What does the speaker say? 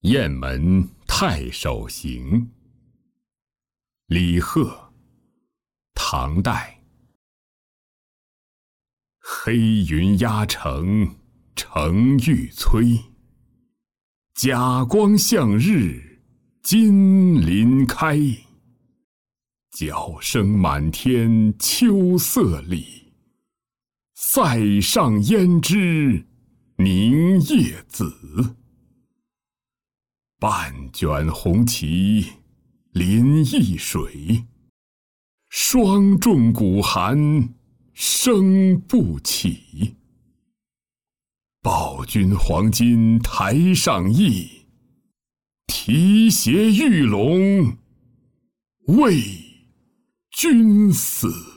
雁门太守行，李贺，唐代。黑云压城城欲摧，甲光向日金鳞开。角声满天秋色里，塞上胭脂凝夜紫。半卷红旗临易水，霜重鼓寒声不起。报君黄金台上意，提携玉龙为君死。